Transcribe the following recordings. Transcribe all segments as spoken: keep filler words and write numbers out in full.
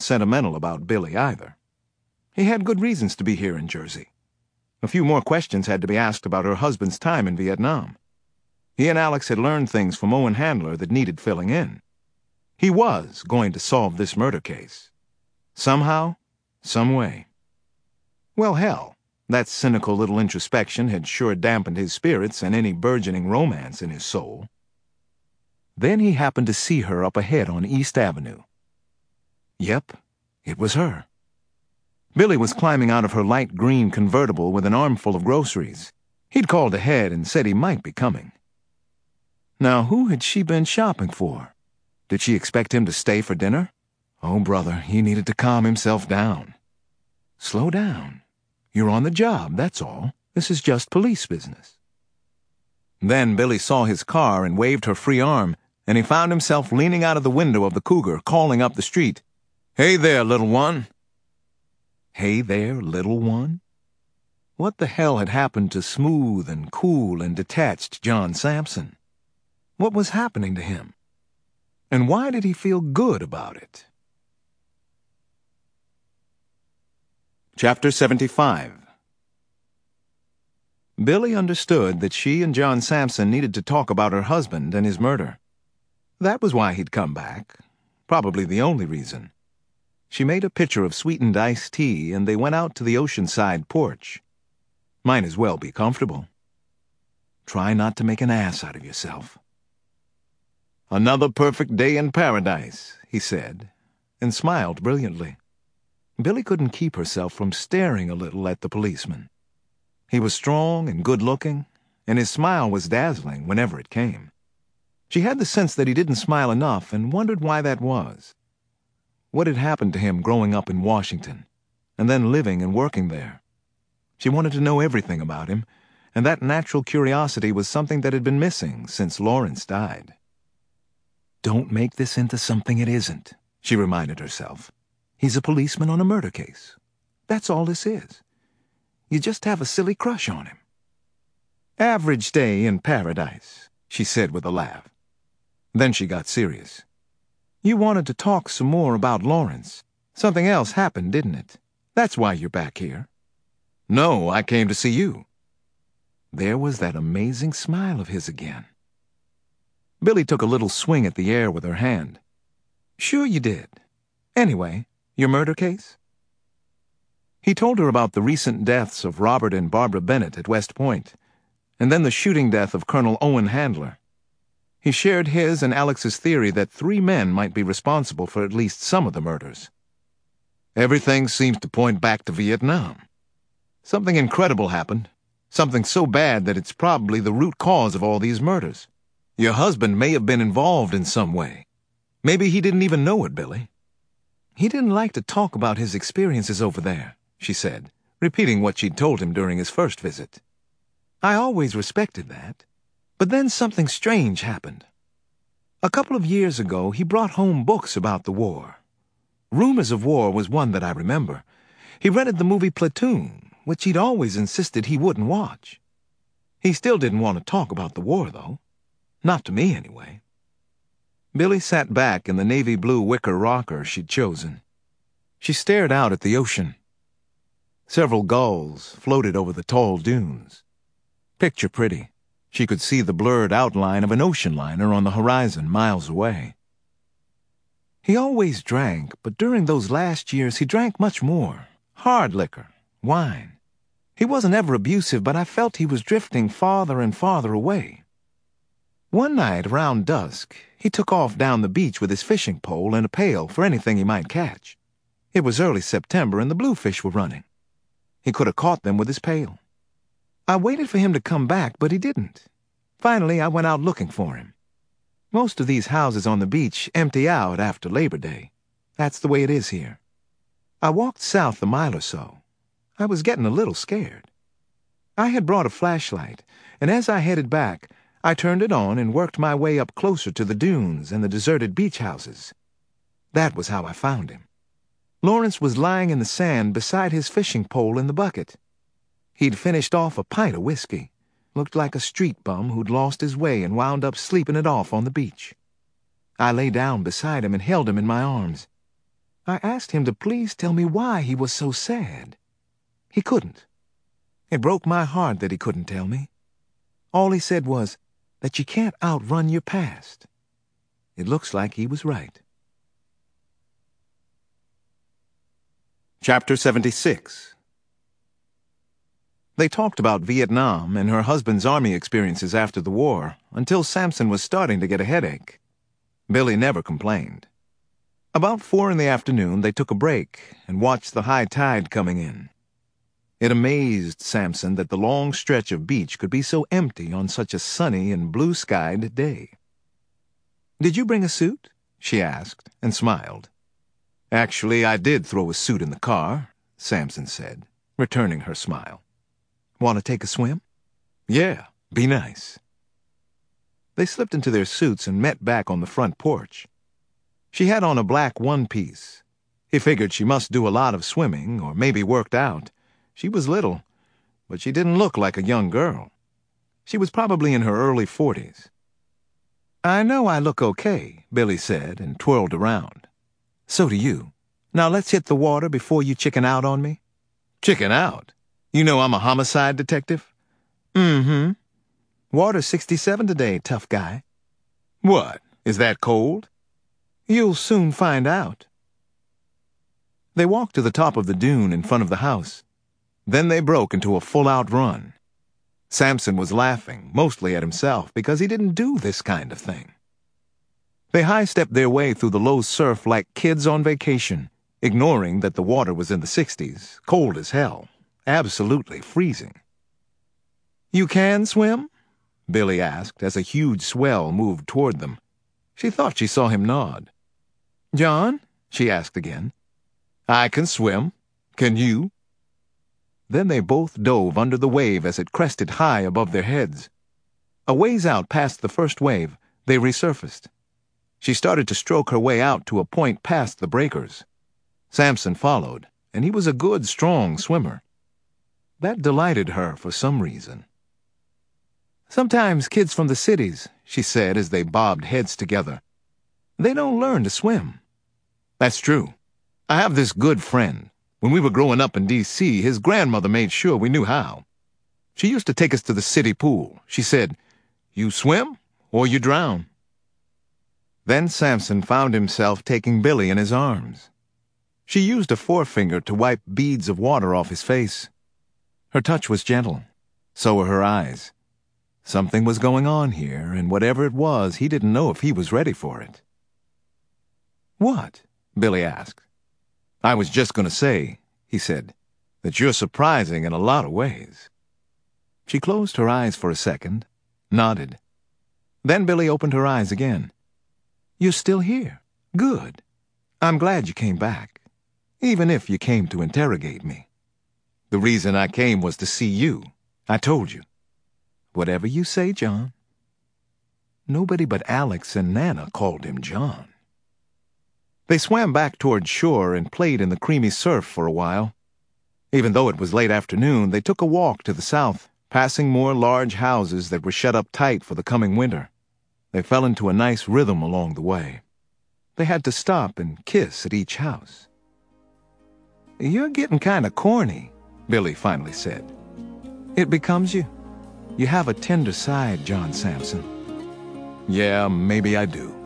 sentimental about Billy either. He had good reasons to be here in Jersey. A few more questions had to be asked about her husband's time in Vietnam. He and Alex had learned things from Owen Handler that needed filling in. He was going to solve this murder case. Somehow, some way. Well, hell, that cynical little introspection had sure dampened his spirits and any burgeoning romance in his soul. Then he happened to see her up ahead on East Avenue. Yep, it was her. Billy was climbing out of her light green convertible with an armful of groceries. He'd called ahead and said he might be coming. Now, who had she been shopping for? Did she expect him to stay for dinner? Oh, brother, he needed to calm himself down. Slow down. You're on the job, that's all. This is just police business. Then Billy saw his car and waved her free arm, and he found himself leaning out of the window of the Cougar, calling up the street, "Hey there, little one." Hey there, little one? What the hell had happened to smooth and cool and detached John Sampson? What was happening to him? And why did he feel good about it? Chapter seventy-five. Billy understood that she and John Sampson needed to talk about her husband and his murder. That was why he'd come back. Probably the only reason. She made a pitcher of sweetened iced tea, and they went out to the oceanside porch. Might as well be comfortable. Try not to make an ass out of yourself. "Another perfect day in paradise," he said, and smiled brilliantly. Billy couldn't keep herself from staring a little at the policeman. He was strong and good-looking, and his smile was dazzling whenever it came. She had the sense that he didn't smile enough and wondered why that was. What had happened to him growing up in Washington, and then living and working there? She wanted to know everything about him, and that natural curiosity was something that had been missing since Lawrence died. Don't make this into something it isn't, she reminded herself. He's a policeman on a murder case. That's all this is. You just have a silly crush on him. Average day in paradise, she said with a laugh. Then she got serious. You wanted to talk some more about Lawrence. Something else happened, didn't it? That's why you're back here. No, I came to see you. There was that amazing smile of his again. Billy took a little swing at the air with her hand. Sure you did. Anyway, your murder case? He told her about the recent deaths of Robert and Barbara Bennett at West Point, and then the shooting death of Colonel Owen Handler. He shared his and Alex's theory that three men might be responsible for at least some of the murders. Everything seems to point back to Vietnam. Something incredible happened, something so bad that it's probably the root cause of all these murders. Your husband may have been involved in some way. Maybe he didn't even know it, Billy. He didn't like to talk about his experiences over there, she said, repeating what she'd told him during his first visit. I always respected that. But then something strange happened. A couple of years ago, he brought home books about the war. Rumors of War was one that I remember. He rented the movie Platoon, which he'd always insisted he wouldn't watch. He still didn't want to talk about the war, though. Not to me, anyway. Billy sat back in the navy blue wicker rocker she'd chosen. She stared out at the ocean. Several gulls floated over the tall dunes. Picture pretty. She could see the blurred outline of an ocean liner on the horizon miles away. He always drank, but during those last years he drank much more. Hard liquor, wine. He wasn't ever abusive, but I felt he was drifting farther and farther away. One night, around dusk, he took off down the beach with his fishing pole and a pail for anything he might catch. It was early September and the bluefish were running. He could have caught them with his pail. I waited for him to come back, but he didn't. Finally, I went out looking for him. Most of these houses on the beach empty out after Labor Day. That's the way it is here. I walked south a mile or so. I was getting a little scared. I had brought a flashlight, and as I headed back, I turned it on and worked my way up closer to the dunes and the deserted beach houses. That was how I found him. Lawrence was lying in the sand beside his fishing pole in the bucket. He'd finished off a pint of whiskey. Looked like a street bum who'd lost his way and wound up sleeping it off on the beach. I lay down beside him and held him in my arms. I asked him to please tell me why he was so sad. He couldn't. It broke my heart that he couldn't tell me. All he said was that you can't outrun your past. It looks like he was right. Chapter seventy-six. They talked about Vietnam and her husband's army experiences after the war until Samson was starting to get a headache. Billy never complained. About four in the afternoon, they took a break and watched the high tide coming in. It amazed Samson that the long stretch of beach could be so empty on such a sunny and blue-skied day. "Did you bring a suit?" she asked, and smiled. "Actually, I did throw a suit in the car," Samson said, returning her smile. "Want to take a swim?" "Yeah, be nice." They slipped into their suits and met back on the front porch. She had on a black one-piece. He figured she must do a lot of swimming, or maybe worked out. She was little, but she didn't look like a young girl. She was probably in her early forties. "I know I look okay," Billy said, and twirled around. "So do you. Now let's hit the water before you chicken out on me." "Chicken out? You know I'm a homicide detective?" "Mm-hmm. Water sixty-seven today, tough guy." "What? Is that cold?" "You'll soon find out." They walked to the top of the dune in front of the house. Then they broke into a full-out run. Samson was laughing, mostly at himself, because he didn't do this kind of thing. They high-stepped their way through the low surf like kids on vacation, ignoring that the water was in the sixties, cold as hell, absolutely freezing. "You can swim?" Billy asked as a huge swell moved toward them. She thought she saw him nod. "John?" she asked again. "I can swim. Can you?" Then they both dove under the wave as it crested high above their heads. A ways out past the first wave, they resurfaced. She started to stroke her way out to a point past the breakers. Samson followed, and he was a good, strong swimmer. That delighted her for some reason. "Sometimes kids from the cities," she said as they bobbed heads together, "they don't learn to swim." "That's true. I have this good friend. When we were growing up in D C, his grandmother made sure we knew how. She used to take us to the city pool. She said, 'You swim or you drown.'" Then Samson found himself taking Billy in his arms. She used a forefinger to wipe beads of water off his face. Her touch was gentle. So were her eyes. Something was going on here, and whatever it was, he didn't know if he was ready for it. "What?" Billy asked. "I was just going to say," he said, "that you're surprising in a lot of ways." She closed her eyes for a second, nodded. Then Billy opened her eyes again. "You're still here. Good. I'm glad you came back, even if you came to interrogate me." "The reason I came was to see you. I told you." "Whatever you say, John." Nobody but Alex and Nana called him John. They swam back toward shore and played in the creamy surf for a while. Even though it was late afternoon, they took a walk to the south, passing more large houses that were shut up tight for the coming winter. They fell into a nice rhythm along the way. They had to stop and kiss at each house. "You're getting kind of corny," Billy finally said. "It becomes you. You have a tender side, John Samson." "Yeah, maybe I do."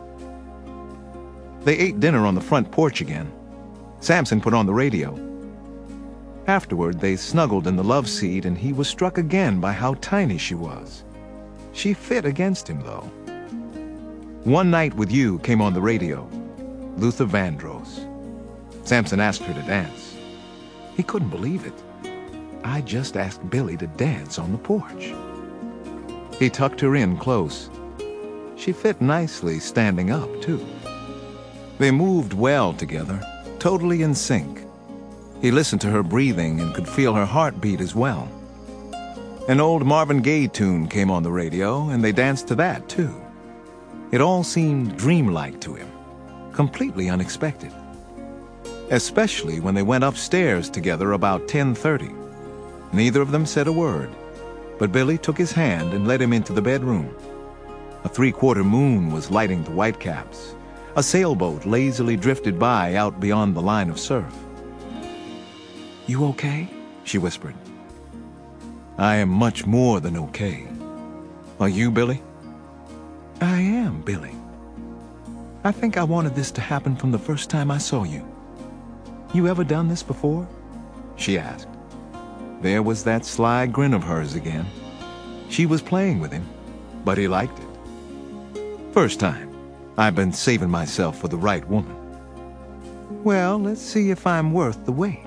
They ate dinner on the front porch again. Samson put on the radio. Afterward, they snuggled in the love seat, and he was struck again by how tiny she was. She fit against him, though. "One Night with You" came on the radio. Luther Vandross. Samson asked her to dance. He couldn't believe it. I just asked Billy to dance on the porch. He tucked her in close. She fit nicely standing up, too. They moved well together, totally in sync. He listened to her breathing and could feel her heartbeat as well. An old Marvin Gaye tune came on the radio, and they danced to that, too. It all seemed dreamlike to him, completely unexpected. Especially when they went upstairs together about ten thirty. Neither of them said a word, but Billy took his hand and led him into the bedroom. A three-quarter moon was lighting the whitecaps, A sailboat lazily drifted by out beyond the line of surf. "You okay?" she whispered. "I am much more than okay. Are you, Billy?" "I am, Billy. I think I wanted this to happen from the first time I saw you. You ever done this before?" she asked. There was that sly grin of hers again. She was playing with him, but he liked it. "First time. I've been saving myself for the right woman." "Well, let's see if I'm worth the wait."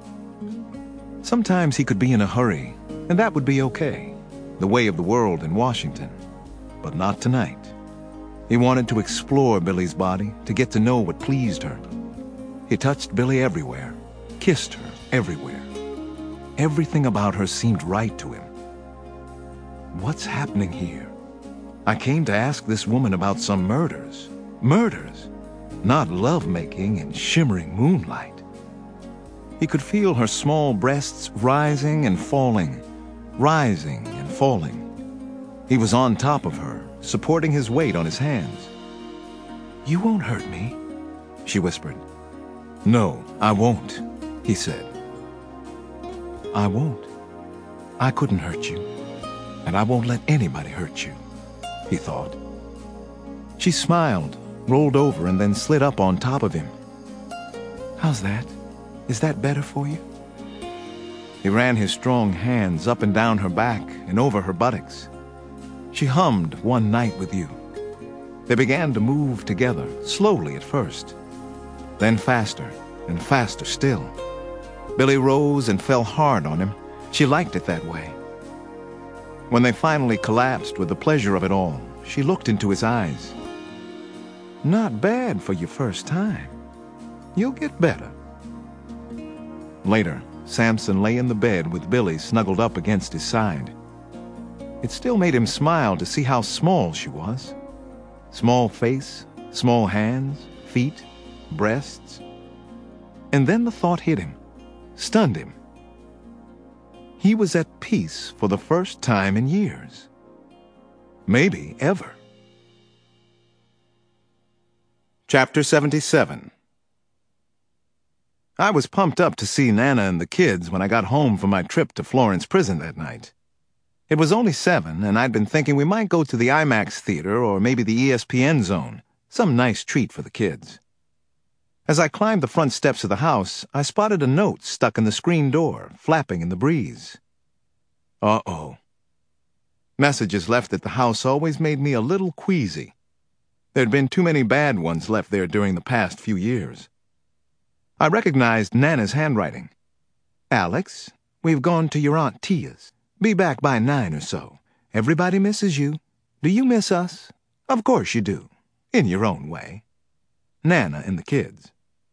Sometimes he could be in a hurry, and that would be okay, the way of the world in Washington. But not tonight. He wanted to explore Billy's body, to get to know what pleased her. He touched Billy everywhere, kissed her everywhere. Everything about her seemed right to him. What's happening here? I came to ask this woman about some murders. Murders, not lovemaking in shimmering moonlight. He could feel her small breasts rising and falling, rising and falling. He was on top of her, supporting his weight on his hands. "You won't hurt me," she whispered. "No, I won't," he said. "I won't. I couldn't hurt you, and I won't let anybody hurt you," he thought. She smiled, rolled over, and then slid up on top of him. "How's that? Is that better for you?" He ran his strong hands up and down her back and over her buttocks. She hummed "One Night with You." They began to move together, slowly at first, then faster and faster still. Billy rose and fell hard on him. She liked it that way. When they finally collapsed with the pleasure of it all, she looked into his eyes. "Not bad for your first time. You'll get better." Later, Samson lay in the bed with Billy snuggled up against his side. It still made him smile to see how small she was. Small face, small hands, feet, breasts. And then the thought hit him, stunned him. He was at peace for the first time in years. Maybe ever. Chapter seventy-seven. I was pumped up to see Nana and the kids when I got home from my trip to Florence Prison that night. It was only seven, and I'd been thinking we might go to the IMAX theater or maybe the E S P N zone, some nice treat for the kids. As I climbed the front steps of the house, I spotted a note stuck in the screen door, flapping in the breeze. Uh-oh. Messages left at the house always made me a little queasy. There'd been too many bad ones left there during the past few years. I recognized Nana's handwriting. "Alex, we've gone to your Aunt Tia's. Be back by nine or so. Everybody misses you. Do you miss us? Of course you do. In your own way. Nana and the kids."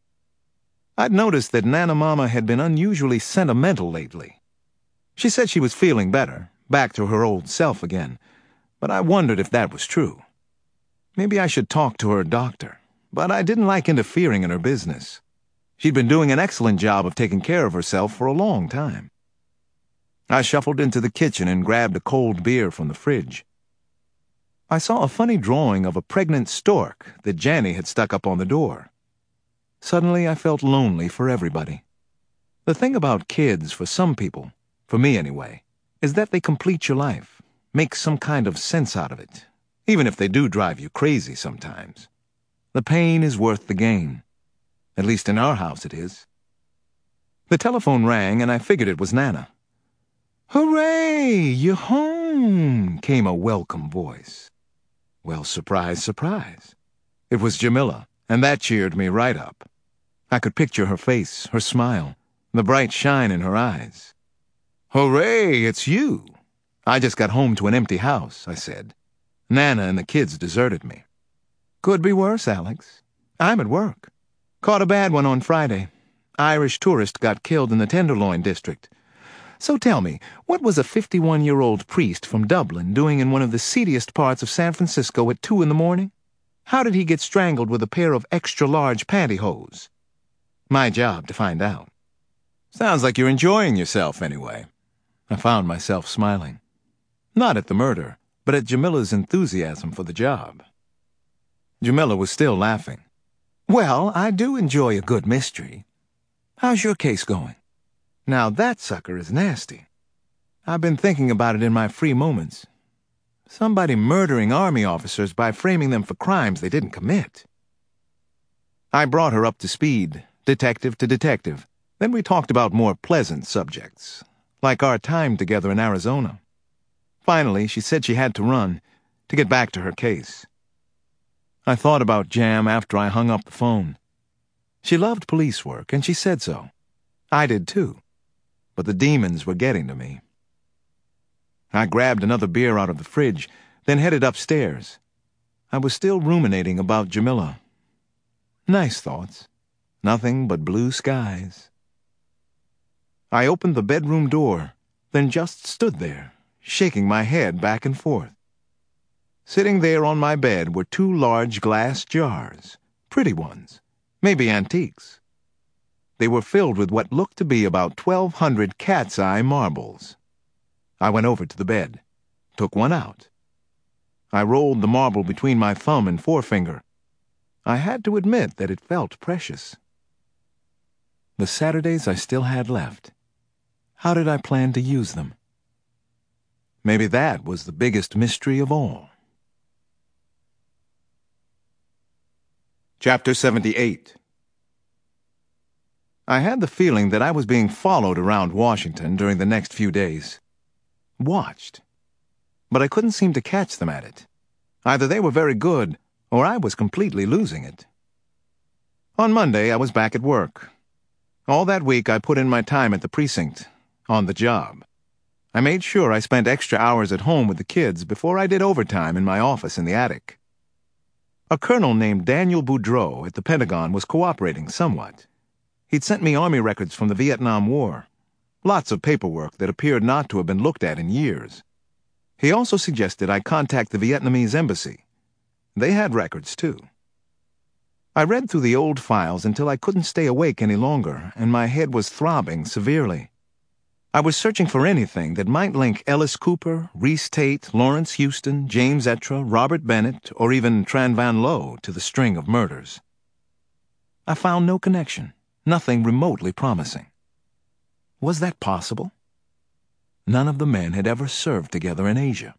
I'd noticed that Nana Mama had been unusually sentimental lately. She said she was feeling better, back to her old self again, but I wondered if that was true. Maybe I should talk to her doctor, but I didn't like interfering in her business. She'd been doing an excellent job of taking care of herself for a long time. I shuffled into the kitchen and grabbed a cold beer from the fridge. I saw a funny drawing of a pregnant stork that Janny had stuck up on the door. Suddenly I felt lonely for everybody. The thing about kids, for some people, for me anyway, is that they complete your life, make some kind of sense out of it, even if they do drive you crazy sometimes. The pain is worth the gain. At least in our house it is. The telephone rang, and I figured it was Nana. "Hooray! You're home!" came a welcome voice. Well, surprise, surprise. It was Jamila, and that cheered me right up. I could picture her face, her smile, the bright shine in her eyes. "Hooray, it's you! I just got home to an empty house," I said. "Nana and the kids deserted me." "Could be worse, Alex. I'm at work. Caught a bad one on Friday. Irish tourist got killed in the Tenderloin district. So tell me, what was a fifty-one-year-old priest from Dublin doing in one of the seediest parts of San Francisco at two in the morning? How did he get strangled with a pair of extra-large pantyhose? My job to find out." "Sounds like you're enjoying yourself anyway." I found myself smiling. Not at the murder, but at Jamila's enthusiasm for the job. Jamila was still laughing. Well, I do enjoy a good mystery. How's your case going? Now that sucker is nasty. I've been thinking about it in my free moments. Somebody murdering army officers by framing them for crimes they didn't commit. I brought her up to speed, detective to detective. Then we talked about more pleasant subjects, like our time together in Arizona. Finally, she said she had to run, to get back to her case. I thought about Jam after I hung up the phone. She loved police work, and she said so. I did too, but the demons were getting to me. I grabbed another beer out of the fridge, then headed upstairs. I was still ruminating about Jamila. Nice thoughts. Nothing but blue skies. I opened the bedroom door, then just stood there, shaking my head back and forth. Sitting there on my bed were two large glass jars, pretty ones, maybe antiques. They were filled with what looked to be about twelve hundred cat's eye marbles. I went over to the bed, took one out. I rolled the marble between my thumb and forefinger. I had to admit that it felt precious. The Saturdays I still had left. How did I plan to use them? Maybe that was the biggest mystery of all. Chapter seventy-eight. I had the feeling that I was being followed around Washington during the next few days. Watched. But I couldn't seem to catch them at it. Either they were very good, or I was completely losing it. On Monday, I was back at work. All that week, I put in my time at the precinct, on the job. I made sure I spent extra hours at home with the kids before I did overtime in my office in the attic. A colonel named Daniel Boudreau at the Pentagon was cooperating somewhat. He'd sent me Army records from the Vietnam War. Lots of paperwork that appeared not to have been looked at in years. He also suggested I contact the Vietnamese embassy. They had records, too. I read through the old files until I couldn't stay awake any longer, and my head was throbbing severely. I was searching for anything that might link Ellis Cooper, Reese Tate, Lawrence Houston, James Etra, Robert Bennett, or even Tran Van Lowe to the string of murders. I found no connection, nothing remotely promising. Was that possible? None of the men had ever served together in Asia.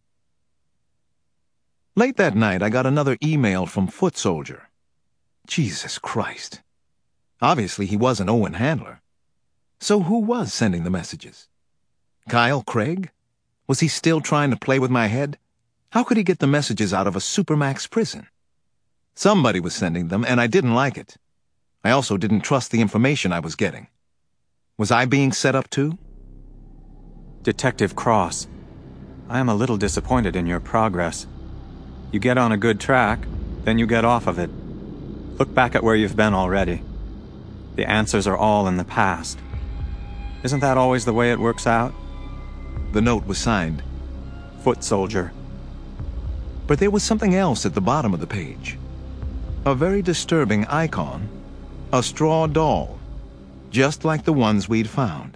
Late that night, I got another email from Foot Soldier. Jesus Christ. Obviously, he wasn't Owen Handler. So who was sending the messages? Kyle Craig? Was he still trying to play with my head? How could he get the messages out of a Supermax prison? Somebody was sending them, and I didn't like it. I also didn't trust the information I was getting. Was I being set up too? Detective Cross, I am a little disappointed in your progress. You get on a good track, then you get off of it. Look back at where you've been already. The answers are all in the past. Isn't that always the way it works out? The note was signed Foot Soldier. But there was something else at the bottom of the page. A very disturbing icon. A straw doll. Just like the ones we'd found.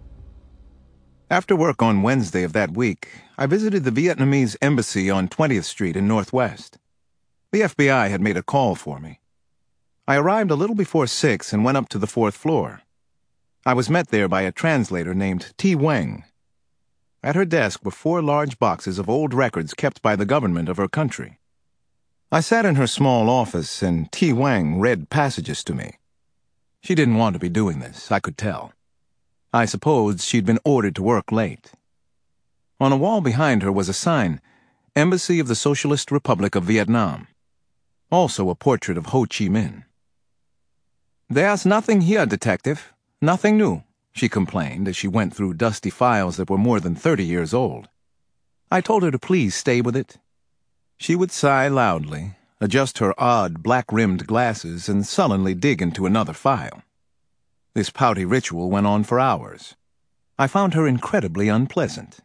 After work on Wednesday of that week, I visited the Vietnamese embassy on twentieth street in Northwest. The F B I had made a call for me. I arrived a little before six and went up to the fourth floor. I was met there by a translator named T. Wang. At her desk were four large boxes of old records kept by the government of her country. I sat in her small office and T. Wang read passages to me. She didn't want to be doing this, I could tell. I supposed she'd been ordered to work late. On a wall behind her was a sign, Embassy of the Socialist Republic of Vietnam. Also a portrait of Ho Chi Minh. There's nothing here, detective. Nothing new, she complained as she went through dusty files that were more than thirty years old. I told her to please stay with it. She would sigh loudly, adjust her odd black-rimmed glasses, and sullenly dig into another file. This pouty ritual went on for hours. I found her incredibly unpleasant.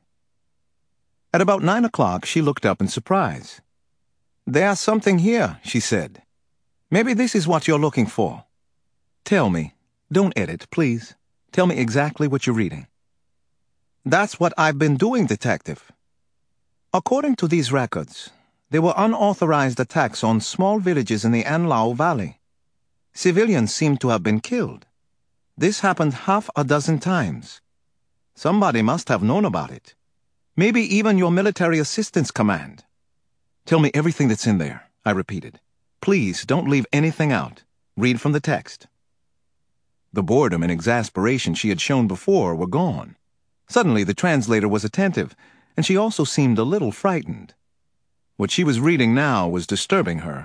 At about nine o'clock, she looked up in surprise. There's something here, she said. Maybe this is what you're looking for. Tell me. Don't edit, please. Tell me exactly what you're reading. That's what I've been doing, detective. According to these records, They were unauthorized attacks on small villages in the An Lao Valley. Civilians seemed to have been killed. This happened half a dozen times. Somebody must have known about it. Maybe even your military assistance command. Tell me everything that's in there, I repeated. Please don't leave anything out. Read from the text. The boredom and exasperation she had shown before were gone. Suddenly the translator was attentive, and she also seemed a little frightened. What she was reading now was disturbing her.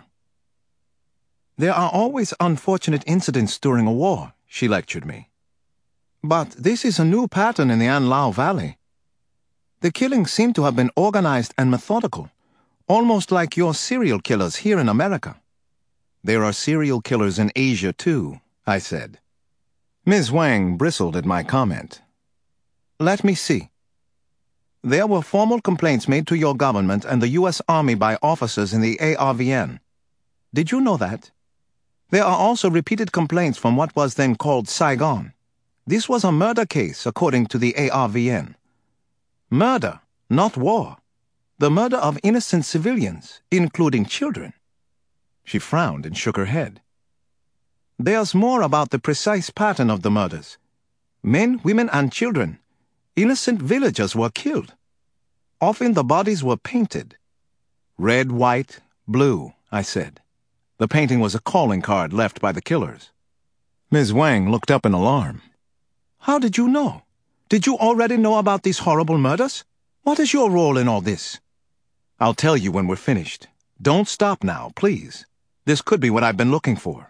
There are always unfortunate incidents during a war, she lectured me. But this is a new pattern in the An Lao Valley. The killings seem to have been organized and methodical, almost like your serial killers here in America. There are serial killers in Asia, too, I said. Miz Wang bristled at my comment. Let me see. There were formal complaints made to your government and the U S Army by officers in the A R V N. Did you know that? There are also repeated complaints from what was then called Saigon. This was a murder case, according to the A R V N. Murder, not war. The murder of innocent civilians, including children. She frowned and shook her head. There's more about the precise pattern of the murders. Men, women, and children. Innocent villagers were killed. Often the bodies were painted. Red, white, blue, I said. The painting was a calling card left by the killers. Miz Wang looked up in alarm. How did you know? Did you already know about these horrible murders? What is your role in all this? I'll tell you when we're finished. Don't stop now, please. This could be what I've been looking for.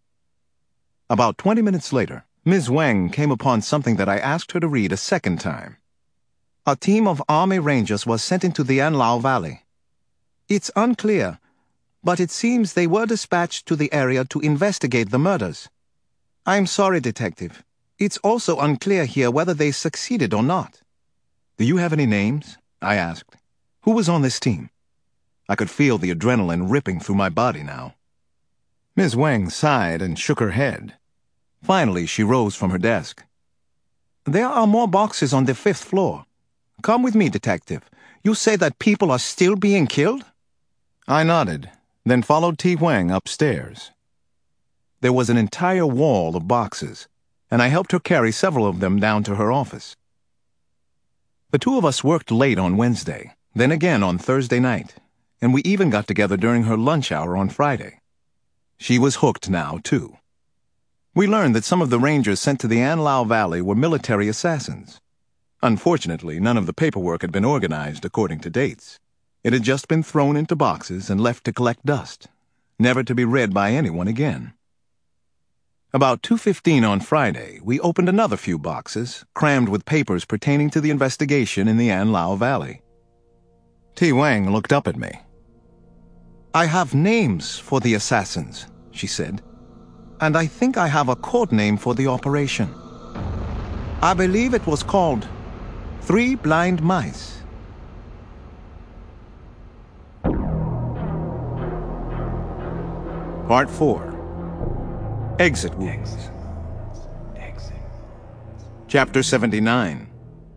About twenty minutes later, Miz Wang came upon something that I asked her to read a second time. A team of Army Rangers was sent into the An Lao Valley. It's unclear, but it seems they were dispatched to the area to investigate the murders. I'm sorry, Detective. It's also unclear here whether they succeeded or not. Do you have any names? I asked. Who was on this team? I could feel the adrenaline ripping through my body now. Miz Wang sighed and shook her head. Finally, she rose from her desk. There are more boxes on the fifth floor. Come with me, Detective. You say that people are still being killed? I nodded, then followed Ti Wang upstairs. There was an entire wall of boxes, and I helped her carry several of them down to her office. The two of us worked late on Wednesday, then again on Thursday night, and we even got together during her lunch hour on Friday. She was hooked now, too. We learned that some of the rangers sent to the An Lao Valley were military assassins. Unfortunately, none of the paperwork had been organized according to dates. It had just been thrown into boxes and left to collect dust, never to be read by anyone again. About two fifteen on Friday, we opened another few boxes, crammed with papers pertaining to the investigation in the An Lao Valley. Ti Wang looked up at me. I have names for the assassins, she said, and I think I have a code name for the operation. I believe it was called Three Blind Mice. Part four. Exit Wounds. Chapter seventy-nine.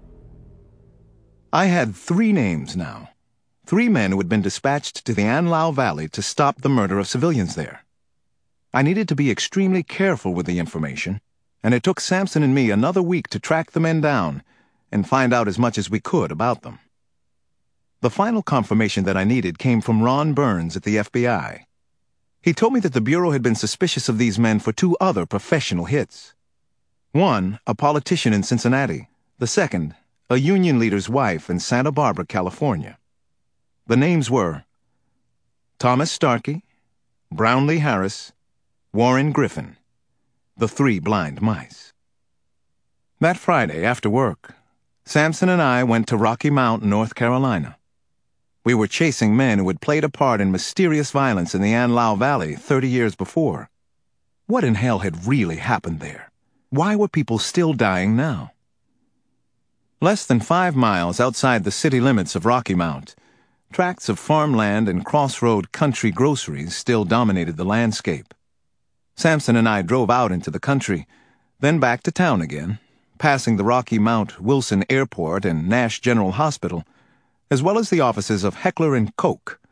I had three names now. Three men who had been dispatched to the An Lao Valley to stop the murder of civilians there. I needed to be extremely careful with the information, and it took Sampson and me another week to track the men down and find out as much as we could about them. The final confirmation that I needed came from Ron Burns at the F B I. He told me that the Bureau had been suspicious of these men for two other professional hits. One, a politician in Cincinnati. The second, a union leader's wife in Santa Barbara, California. The names were Thomas Starkey, Brownlee Harris, Warren Griffin, the three blind mice. That Friday, after work, Sampson and I went to Rocky Mount, North Carolina. We were chasing men who had played a part in mysterious violence in the An Lao Valley thirty years before. What in hell had really happened there? Why were people still dying now? Less than five miles outside the city limits of Rocky Mount, tracts of farmland and crossroad country groceries still dominated the landscape. Sampson and I drove out into the country, then back to town again, passing the Rocky Mount Wilson Airport and Nash General Hospital, as well as the offices of Heckler and Koch,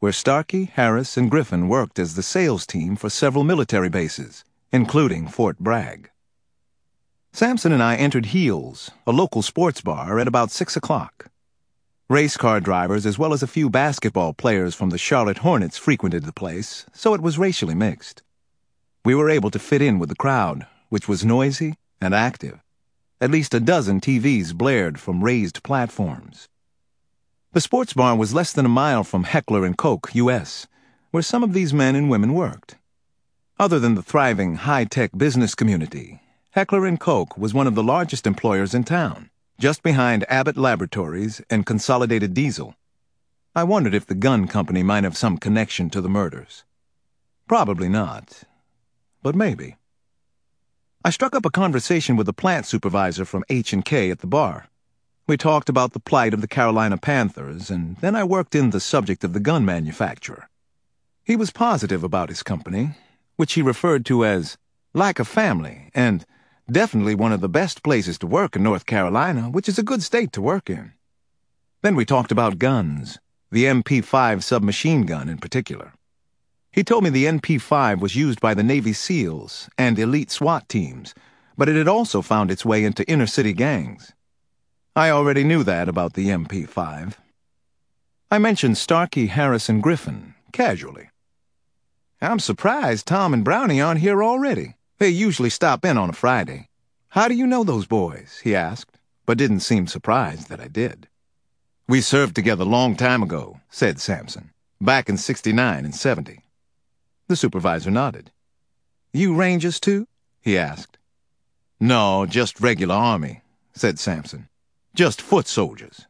where Starkey, Harris, and Griffin worked as the sales team for several military bases, including Fort Bragg. Sampson and I entered Heels, a local sports bar, at about six o'clock. Race car drivers as well as a few basketball players from the Charlotte Hornets frequented the place, so it was racially mixed. We were able to fit in with the crowd, which was noisy and active. At least a dozen T Vs blared from raised platforms. The sports bar was less than a mile from Heckler and Koch, U S, where some of these men and women worked. Other than the thriving high-tech business community, Heckler and Koch was one of the largest employers in town, just behind Abbott Laboratories and Consolidated Diesel. I wondered if the gun company might have some connection to the murders. Probably not, but maybe. I struck up a conversation with the plant supervisor from H and K at the bar. We talked about the plight of the Carolina Panthers, and then I worked in the subject of the gun manufacturer. He was positive about his company, which he referred to as like a family, and definitely one of the best places to work in North Carolina, which is a good state to work in. Then we talked about guns, the M P five submachine gun in particular. He told me the M P five was used by the Navy SEALs and elite SWAT teams, but it had also found its way into inner-city gangs. I already knew that about the M P five. I mentioned Starkey, Harris, and Griffin, casually. I'm surprised Tom and Brownie aren't here already. They usually stop in on a Friday. How do you know those boys? He asked, but didn't seem surprised that I did. We served together a long time ago, said Sampson, back in sixty-nine and seventy. The supervisor nodded. You Rangers too? He asked. No, just regular Army, said Sampson. Just foot soldiers.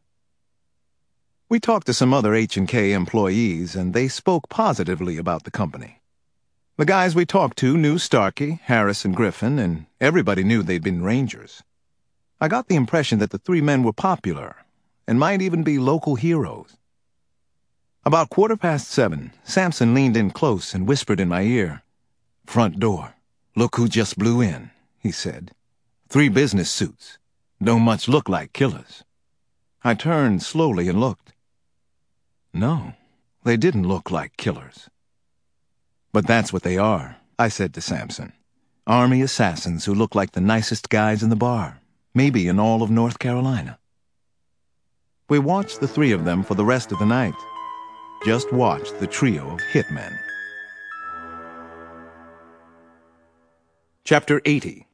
We talked to some other H and K employees, and they spoke positively about the company. The guys we talked to knew Starkey, Harris, and Griffin, and everybody knew they'd been Rangers. I got the impression that the three men were popular, and might even be local heroes. About quarter past seven, Sampson leaned in close and whispered in my ear. Front door. Look who just blew in, he said. Three business suits. Don't much look like killers. I turned slowly and looked. No, they didn't look like killers. But that's what they are, I said to Sampson. Army assassins who look like the nicest guys in the bar, maybe in all of North Carolina. We watched the three of them for the rest of the night. Just watched the trio of hitmen. Chapter eighty.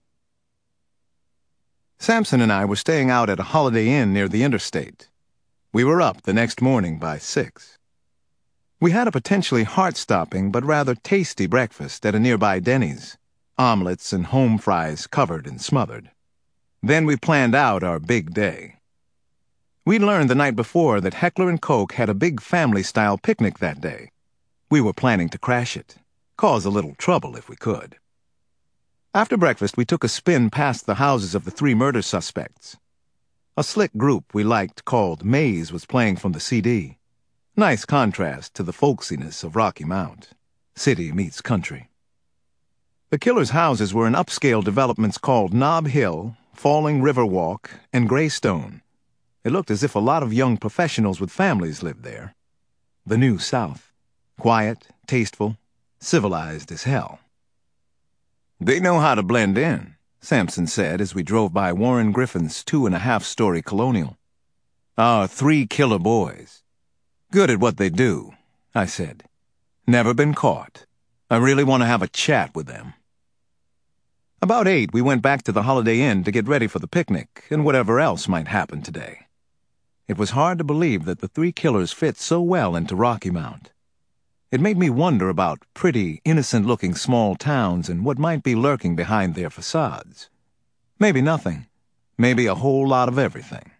Sampson and I were staying out at a Holiday Inn near the interstate. We were up the next morning by six. We had a potentially heart-stopping but rather tasty breakfast at a nearby Denny's, omelets and home fries covered and smothered. Then we planned out our big day. We learned the night before that Heckler and Koch had a big family-style picnic that day. We were planning to crash it, cause a little trouble if we could. After breakfast, we took a spin past the houses of the three murder suspects. A slick group we liked called Maze was playing from the C D. Nice contrast to the folksiness of Rocky Mount. City meets country. The killers' houses were in upscale developments called Nob Hill, Falling River Walk, and Greystone. It looked as if a lot of young professionals with families lived there. The New South. Quiet, tasteful, civilized as hell. They know how to blend in, Sampson said as we drove by Warren Griffin's two-and-a-half-story colonial. Our three killer boys. Good at what they do, I said. Never been caught. I really want to have a chat with them. About eight, we went back to the Holiday Inn to get ready for the picnic and whatever else might happen today. It was hard to believe that the three killers fit so well into Rocky Mount. It made me wonder about pretty, innocent-looking small towns and what might be lurking behind their facades. Maybe nothing. Maybe a whole lot of everything.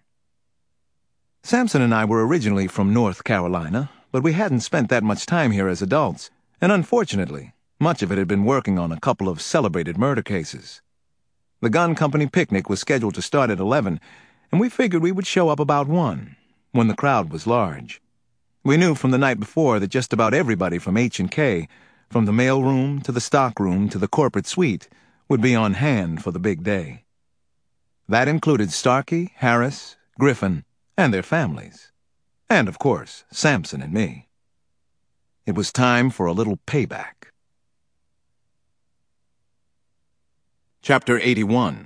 Sampson and I were originally from North Carolina, but we hadn't spent that much time here as adults, and unfortunately, much of it had been working on a couple of celebrated murder cases. The gun company picnic was scheduled to start at eleven, and we figured we would show up about one, when the crowd was large. We knew from the night before that just about everybody from H and K, from the mailroom to the stockroom to the corporate suite, would be on hand for the big day. That included Starkey, Harris, Griffin, and their families. And, of course, Sampson and me. It was time for a little payback. Chapter eighty-one.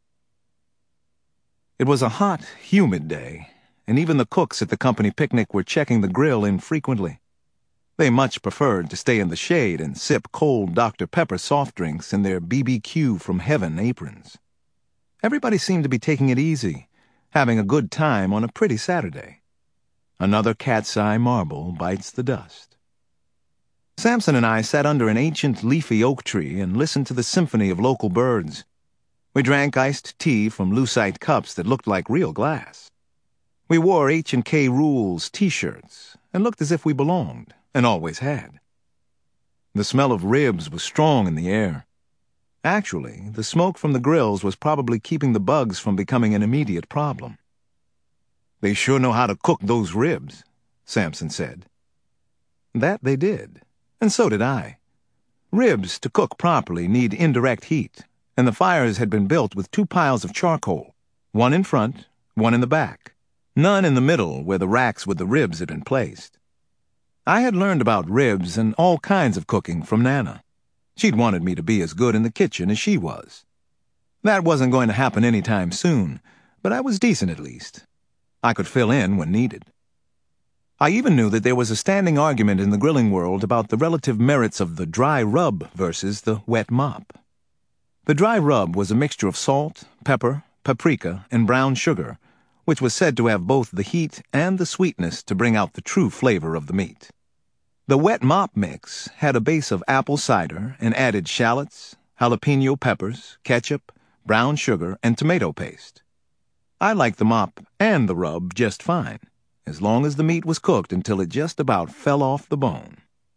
It was a hot, humid day, and even the cooks at the company picnic were checking the grill infrequently. They much preferred to stay in the shade and sip cold Doctor Pepper soft drinks in their B B Q from heaven aprons. Everybody seemed to be taking it easy, having a good time on a pretty Saturday. Another cat's eye marble bites the dust. Samson and I sat under an ancient leafy oak tree and listened to the symphony of local birds. We drank iced tea from lucite cups that looked like real glass. We wore H and K Rules t-shirts and looked as if we belonged, and always had. The smell of ribs was strong in the air. Actually, the smoke from the grills was probably keeping the bugs from becoming an immediate problem. "They sure know how to cook those ribs," Samson said. That they did, and so did I. Ribs, to cook properly, need indirect heat, and the fires had been built with two piles of charcoal, one in front, one in the back, none in the middle where the racks with the ribs had been placed. I had learned about ribs and all kinds of cooking from Nana. She'd wanted me to be as good in the kitchen as she was. That wasn't going to happen any time soon, but I was decent at least. I could fill in when needed. I even knew that there was a standing argument in the grilling world about the relative merits of the dry rub versus the wet mop. The dry rub was a mixture of salt, pepper, paprika, and brown sugar, which was said to have both the heat and the sweetness to bring out the true flavor of the meat. The wet mop mix had a base of apple cider and added shallots, jalapeno peppers, ketchup, brown sugar, and tomato paste. I liked the mop and the rub just fine, as long as the meat was cooked until it just about fell off the bone.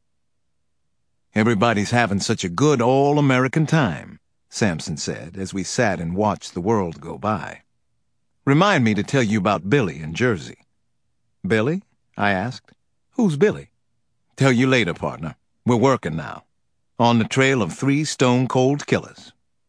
"Everybody's having such a good all-American time," Samson said as we sat and watched the world go by. "Remind me to tell you about Billy in Jersey." "Billy?" I asked. "Who's Billy?" "Tell you later, partner. We're working now. On the trail of three stone-cold killers."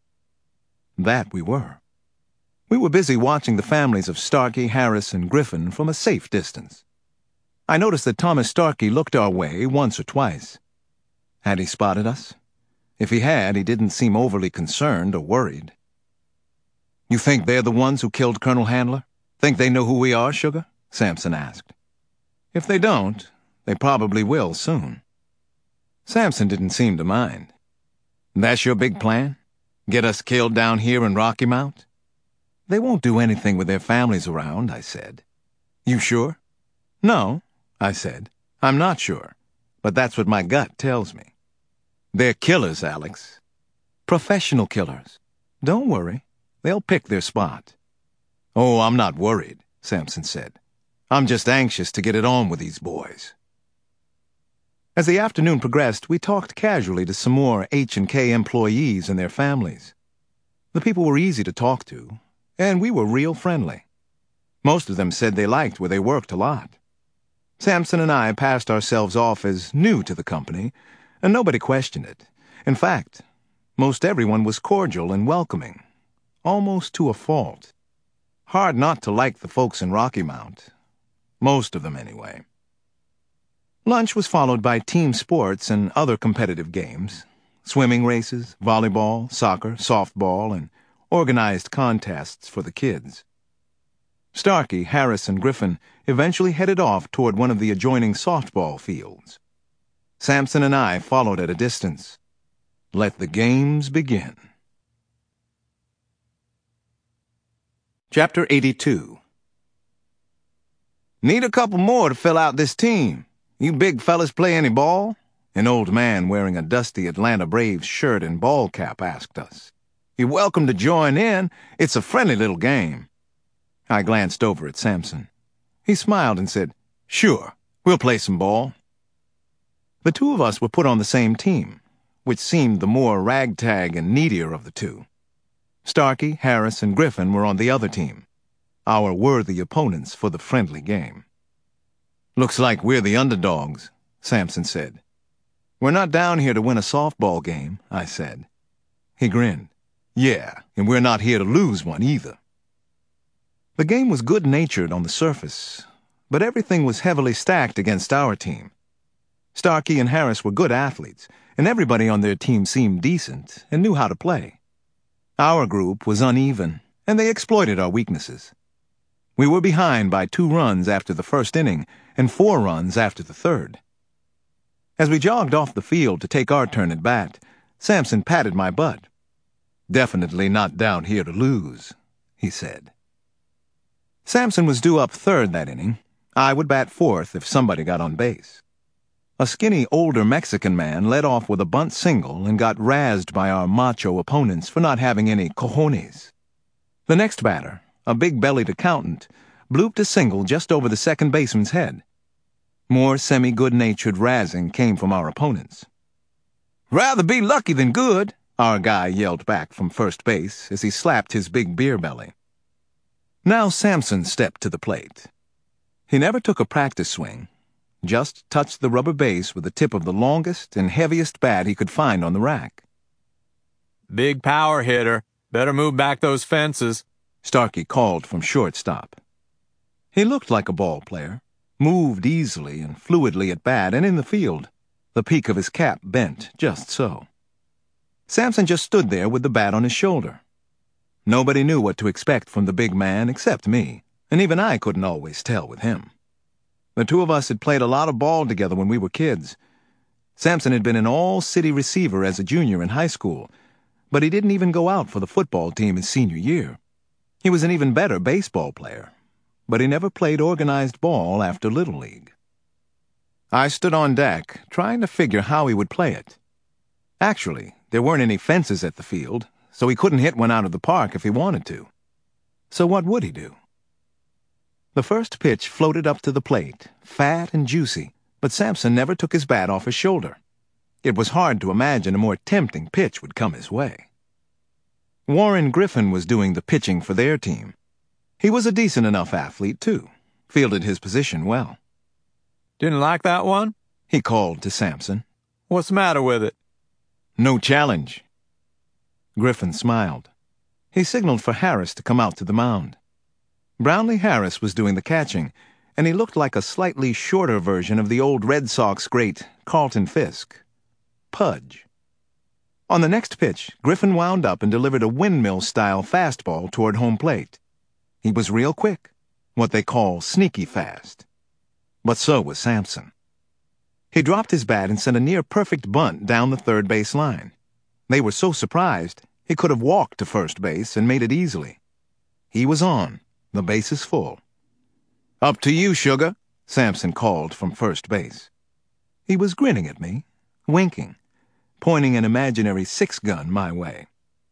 That we were. We were busy watching the families of Starkey, Harris, and Griffin from a safe distance. I noticed that Thomas Starkey looked our way once or twice. Had he spotted us? If he had, he didn't seem overly concerned or worried. "You think they're the ones who killed Colonel Handler? Think they know who we are, Sugar?" Samson asked. "If they don't, they probably will soon." Samson didn't seem to mind. "That's your big plan? Get us killed down here in Rocky Mount?" "They won't do anything with their families around," I said. "You sure?" "No," I said. "I'm not sure, but that's what my gut tells me." "They're killers, Alex. Professional killers. Don't worry. They'll pick their spot." "Oh, I'm not worried," Samson said. "I'm just anxious to get it on with these boys." As the afternoon progressed, we talked casually to some more H and K employees and their families. The people were easy to talk to, and we were real friendly. Most of them said they liked where they worked a lot. Samson and I passed ourselves off as new to the company, and nobody questioned it. In fact, most everyone was cordial and welcoming, almost to a fault. Hard not to like the folks in Rocky Mount. Most of them, anyway. Lunch was followed by team sports and other competitive games, swimming races, volleyball, soccer, softball, and organized contests for the kids. Starkey, Harris, and Griffin eventually headed off toward one of the adjoining softball fields. Samson and I followed at a distance. Let the games begin. Chapter eighty-two. "Need a couple more to fill out this team. You big fellas play any ball?" An old man wearing a dusty Atlanta Braves shirt and ball cap asked us. "You're welcome to join in. It's a friendly little game." I glanced over at Samson. He smiled and said, "Sure, we'll play some ball." The two of us were put on the same team, which seemed the more ragtag and needier of the two. Starkey, Harris, and Griffin were on the other team, our worthy opponents for the friendly game. "Looks like we're the underdogs," Samson said. "We're not down here to win a softball game," I said. He grinned. "Yeah, and we're not here to lose one either." The game was good-natured on the surface, but everything was heavily stacked against our team. Starkey and Harris were good athletes, and everybody on their team seemed decent and knew how to play. Our group was uneven, and they exploited our weaknesses. We were behind by two runs after the first inning and four runs after the third. As we jogged off the field to take our turn at bat, Sampson patted my butt. "Definitely not down here to lose," he said. Sampson was due up third that inning. I would bat fourth if somebody got on base. A skinny, older Mexican man led off with a bunt single and got razzed by our macho opponents for not having any cojones. The next batter, a big-bellied accountant, blooped a single just over the second baseman's head. More semi-good-natured razzing came from our opponents. "Rather be lucky than good," our guy yelled back from first base as he slapped his big beer belly. Now Sampson stepped to the plate. He never took a practice swing, just touched the rubber base with the tip of the longest and heaviest bat he could find on the rack. "Big power hitter. Better move back those fences," Starkey called from shortstop. He looked like a ball player, moved easily and fluidly at bat and in the field, the peak of his cap bent just so. Sampson just stood there with the bat on his shoulder. Nobody knew what to expect from the big man except me, and even I couldn't always tell with him. The two of us had played a lot of ball together when we were kids. Sampson had been an all-city receiver as a junior in high school, but he didn't even go out for the football team his senior year. He was an even better baseball player, but he never played organized ball after Little League. I stood on deck, trying to figure how he would play it. Actually, there weren't any fences at the field, so he couldn't hit one out of the park if he wanted to. So what would he do? The first pitch floated up to the plate, fat and juicy, but Sampson never took his bat off his shoulder. It was hard to imagine a more tempting pitch would come his way. Warren Griffin was doing the pitching for their team. He was a decent enough athlete, too, fielded his position well. "Didn't like that one?" he called to Sampson. "What's the matter with it?" "No challenge." Griffin smiled. He signaled for Harris to come out to the mound. Brownlee Harris was doing the catching, and he looked like a slightly shorter version of the old Red Sox great Carlton Fisk. Pudge. On the next pitch, Griffin wound up and delivered a windmill-style fastball toward home plate. He was real quick, what they call sneaky fast. But so was Sampson. He dropped his bat and sent a near-perfect bunt down the third base line. They were so surprised, he could have walked to first base and made it easily. He was on. The base is full. "Up to you, sugar," Sampson called from first base. He was grinning at me, winking, pointing an imaginary six-gun my way.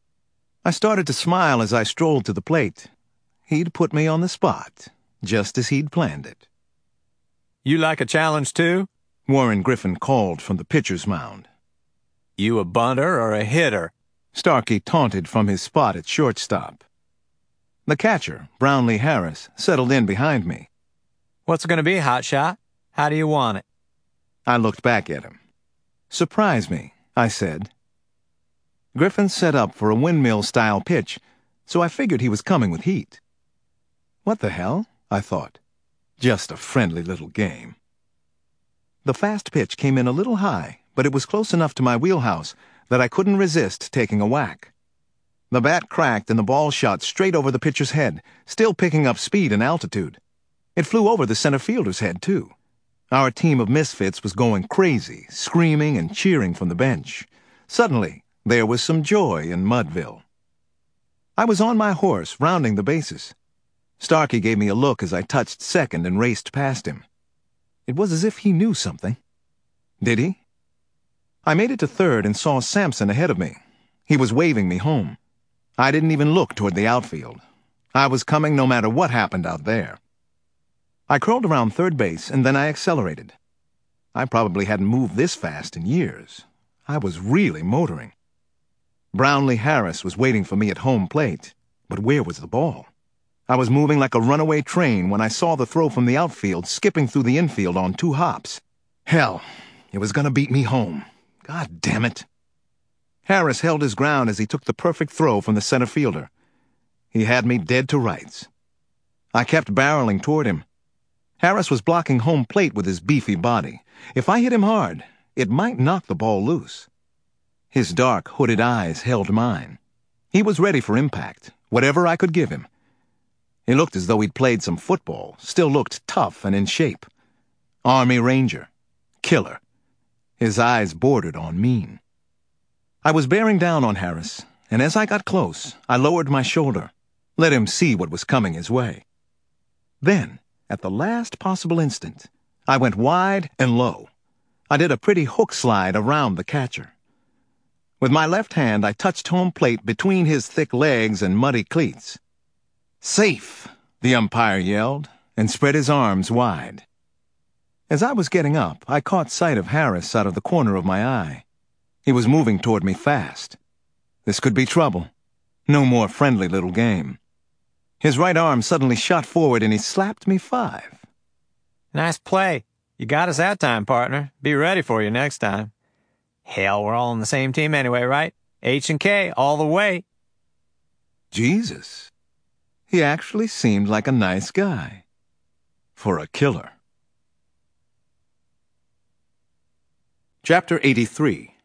I started to smile as I strolled to the plate. He'd put me on the spot, just as he'd planned it. "You like a challenge, too?" Warren Griffin called from the pitcher's mound. "You a bunter or a hitter?" Starkey taunted from his spot at shortstop. The catcher, Brownlee Harris, settled in behind me. "What's it going to be, hotshot? How do you want it?" I looked back at him. "Surprise me," I said. Griffin set up for a windmill-style pitch, so I figured he was coming with heat. What the hell? I thought. Just a friendly little game. The fast pitch came in a little high, but it was close enough to my wheelhouse that I couldn't resist taking a whack. The bat cracked and the ball shot straight over the pitcher's head, still picking up speed and altitude. It flew over the center fielder's head, too. Our team of misfits was going crazy, screaming and cheering from the bench. Suddenly, there was some joy in Mudville. I was on my horse, rounding the bases. Starkey gave me a look as I touched second and raced past him. It was as if he knew something. Did he? I made it to third and saw Sampson ahead of me. He was waving me home. I didn't even look toward the outfield. I was coming no matter what happened out there. I curled around third base, and then I accelerated. I probably hadn't moved this fast in years. I was really motoring. Brownlee Harris was waiting for me at home plate, but where was the ball? I was moving like a runaway train when I saw the throw from the outfield skipping through the infield on two hops. Hell, it was going to beat me home. God damn it. Harris held his ground as he took the perfect throw from the center fielder. He had me dead to rights. I kept barreling toward him. Harris was blocking home plate with his beefy body. If I hit him hard, it might knock the ball loose. His dark, hooded eyes held mine. He was ready for impact, whatever I could give him. He looked as though he'd played some football, still looked tough and in shape. Army Ranger. Killer. His eyes bordered on mean. I was bearing down on Harris, and as I got close, I lowered my shoulder, let him see what was coming his way. Then, at the last possible instant, I went wide and low. I did a pretty hook slide around the catcher. With my left hand, I touched home plate between his thick legs and muddy cleats. "Safe," the umpire yelled, and spread his arms wide. As I was getting up, I caught sight of Harris out of the corner of my eye. He was moving toward me fast. This could be trouble. No more friendly little game. His right arm suddenly shot forward and he slapped me five. Nice play. You got us that time, partner. Be ready for you next time. Hell, we're all on the same team anyway, right? H and K all the way. Jesus. He actually seemed like a nice guy. For a killer. Chapter eighty-three.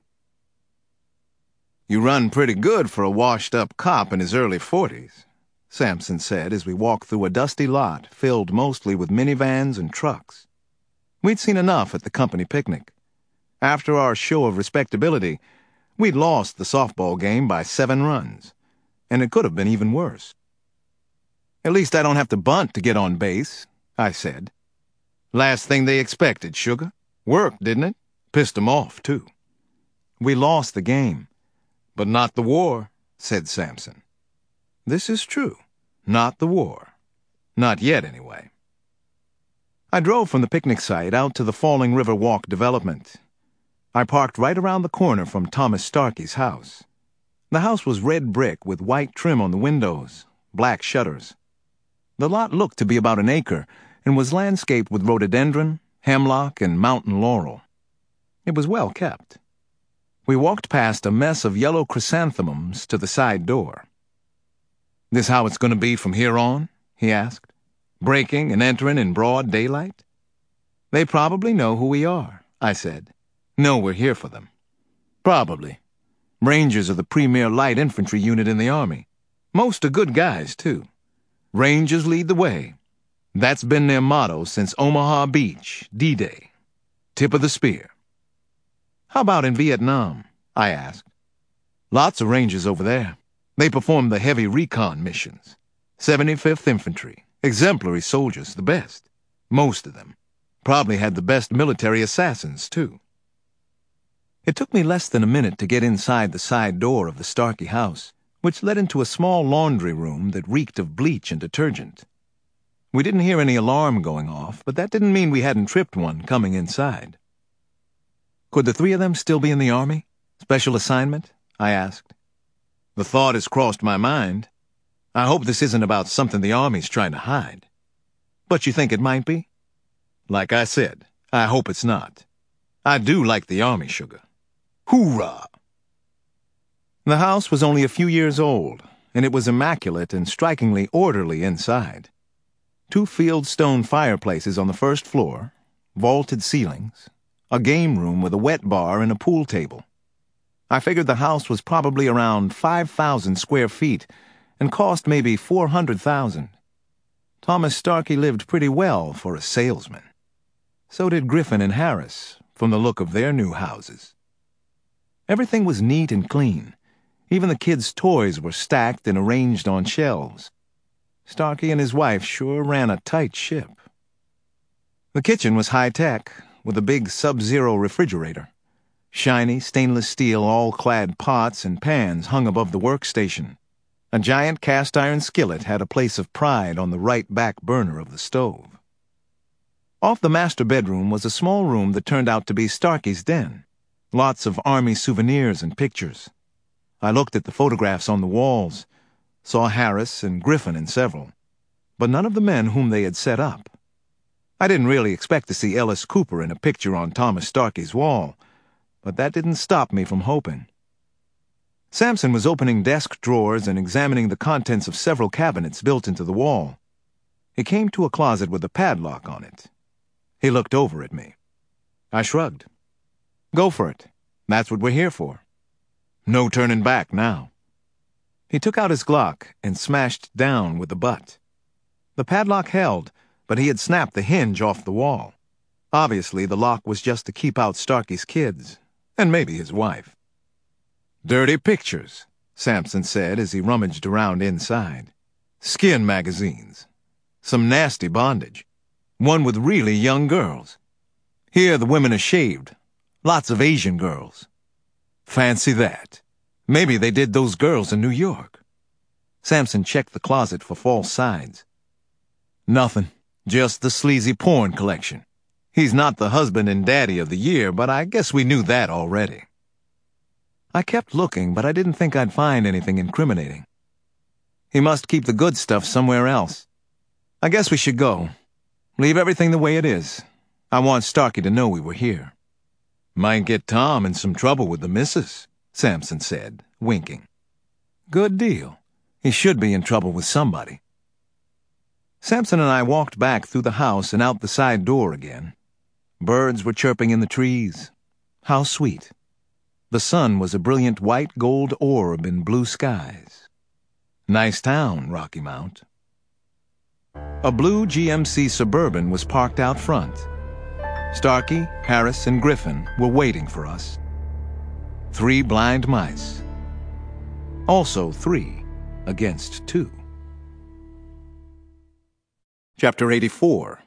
"You run pretty good for a washed-up cop in his early forties, Sampson said as we walked through a dusty lot filled mostly with minivans and trucks. We'd seen enough at the company picnic. After our show of respectability, we'd lost the softball game by seven runs, and it could have been even worse. "At least I don't have to bunt to get on base," I said. "Last thing they expected, sugar. Worked, didn't it? Pissed them off, too." "We lost the game." "But not the war," said Sampson. This is true. Not the war. Not yet, anyway. I drove from the picnic site out to the Falling River Walk development. I parked right around the corner from Thomas Starkey's house. The house was red brick with white trim on the windows, black shutters. The lot looked to be about an acre and was landscaped with rhododendron, hemlock, and mountain laurel. It was well kept. We walked past a mess of yellow chrysanthemums to the side door. "This how it's going to be from here on?" he asked. "Breaking and entering in broad daylight?" "They probably know who we are," I said. "Know we're here for them." "Probably. Rangers are the premier light infantry unit in the Army. Most are good guys, too. Rangers lead the way. That's been their motto since Omaha Beach, D-Day. Tip of the spear." "How about in Vietnam?" I asked. "Lots of Rangers over there. They perform the heavy recon missions. seventy-fifth Infantry. Exemplary soldiers, the best. Most of them. Probably had the best military assassins, too." It took me less than a minute to get inside the side door of the Starkey house, which led into a small laundry room that reeked of bleach and detergent. We didn't hear any alarm going off, but that didn't mean we hadn't tripped one coming inside. "Could the three of them still be in the Army? Special assignment?" I asked. "The thought has crossed my mind. I hope this isn't about something the Army's trying to hide." "But you think it might be?" "Like I said, I hope it's not. I do like the Army, sugar. Hoorah!" The house was only a few years old, and it was immaculate and strikingly orderly inside. Two field stone fireplaces on the first floor, vaulted ceilings, a game room with a wet bar and a pool table. I figured the house was probably around five thousand square feet and cost maybe four hundred thousand. Thomas Starkey lived pretty well for a salesman. So did Griffin and Harris, from the look of their new houses. Everything was neat and clean. Even the kids' toys were stacked and arranged on shelves. Starkey and his wife sure ran a tight ship. The kitchen was high-tech, with a big Sub-Zero refrigerator. Shiny stainless steel all-clad pots and pans hung above the workstation. A giant cast-iron skillet had a place of pride on the right back burner of the stove. Off the master bedroom was a small room that turned out to be Starkey's den. Lots of Army souvenirs and pictures. I looked at the photographs on the walls, saw Harris and Griffin in several, but none of the men whom they had set up. I didn't really expect to see Ellis Cooper in a picture on Thomas Starkey's wall, but that didn't stop me from hoping. Sampson was opening desk drawers and examining the contents of several cabinets built into the wall. He came to a closet with a padlock on it. He looked over at me. I shrugged. Go for it. That's what we're here for. No turning back now. He took out his Glock and smashed down with the butt. The padlock held, but he had snapped the hinge off the wall. Obviously, the lock was just to keep out Starkey's kids, and maybe his wife. Dirty pictures, Sampson said as he rummaged around inside. Skin magazines. Some nasty bondage. One with really young girls. Here the women are shaved. Lots of Asian girls. Fancy that. Maybe they did those girls in New York. Sampson checked the closet for false sides. Nothing. Just the sleazy porn collection. He's not the husband and daddy of the year, but I guess we knew that already. I kept looking, but I didn't think I'd find anything incriminating. He must keep the good stuff somewhere else. I guess we should go. Leave everything the way it is. I want Starkey to know we were here. Might get Tom in some trouble with the missus, Sampson said, winking. Good deal. He should be in trouble with somebody. Sampson and I walked back through the house and out the side door again. Birds were chirping in the trees. How sweet. The sun was a brilliant white gold orb in blue skies. Nice town, Rocky Mount. A blue G M C Suburban was parked out front. Starkey, Harris, and Griffin were waiting for us. Three blind mice. Also three against two. Chapter eighty-four.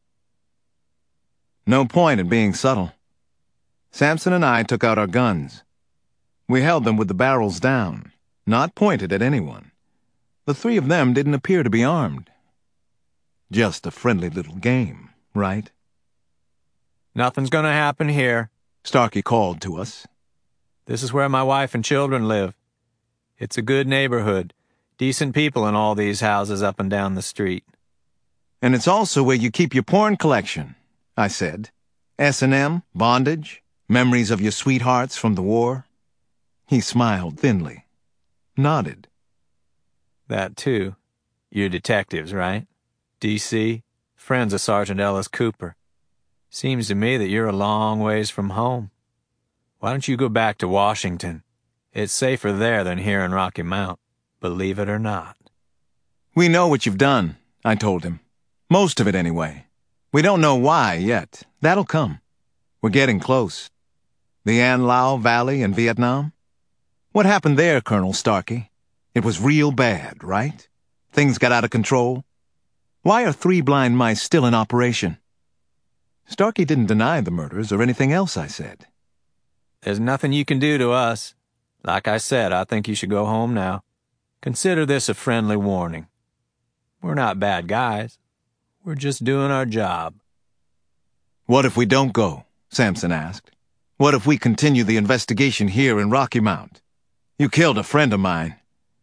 No point in being subtle. Sampson and I took out our guns. We held them with the barrels down, not pointed at anyone. The three of them didn't appear to be armed. Just a friendly little game, right? Nothing's gonna happen here, Starkey called to us. This is where my wife and children live. It's a good neighborhood. Decent people in all these houses up and down the street. And it's also where you keep your porn collection, I said. S and M, bondage, memories of your sweethearts from the war. He smiled thinly, nodded. That too. You're detectives, right? D C, friends of Sergeant Ellis Cooper. Seems to me that you're a long ways from home. Why don't you go back to Washington? It's safer there than here in Rocky Mount, believe it or not. We know what you've done, I told him. Most of it, anyway. We don't know why yet. That'll come. We're getting close. The An Lao Valley in Vietnam? What happened there, Colonel Starkey? It was real bad, right? Things got out of control? Why are three blind mice still in operation? Starkey didn't deny the murders or anything else I said. There's nothing you can do to us. Like I said, I think you should go home now. Consider this a friendly warning. We're not bad guys. We're just doing our job. What if we don't go? Sampson asked. What if we continue the investigation here in Rocky Mount? You killed a friend of mine.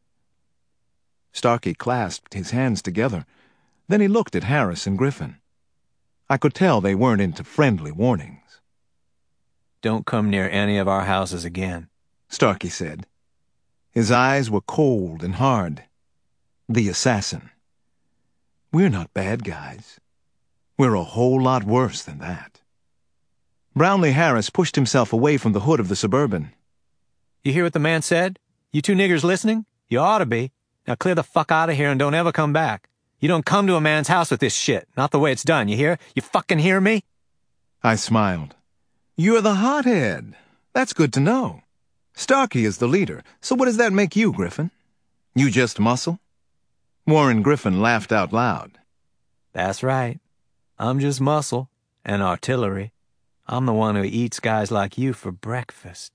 Starkey clasped his hands together. Then he looked at Harris and Griffin. I could tell they weren't into friendly warnings. Don't come near any of our houses again, Starkey said. His eyes were cold and hard. The assassin. We're not bad guys. We're a whole lot worse than that. Brownlee Harris pushed himself away from the hood of the Suburban. You hear what the man said? You two niggers listening? You ought to be. Now clear the fuck out of here and don't ever come back. You don't come to a man's house with this shit. Not the way it's done, you hear? You fucking hear me? I smiled. You're the hothead. That's good to know. Starkey is the leader, so what does that make you, Griffin? You just muscle? Warren Griffin laughed out loud. That's right. I'm just muscle and artillery. I'm the one who eats guys like you for breakfast.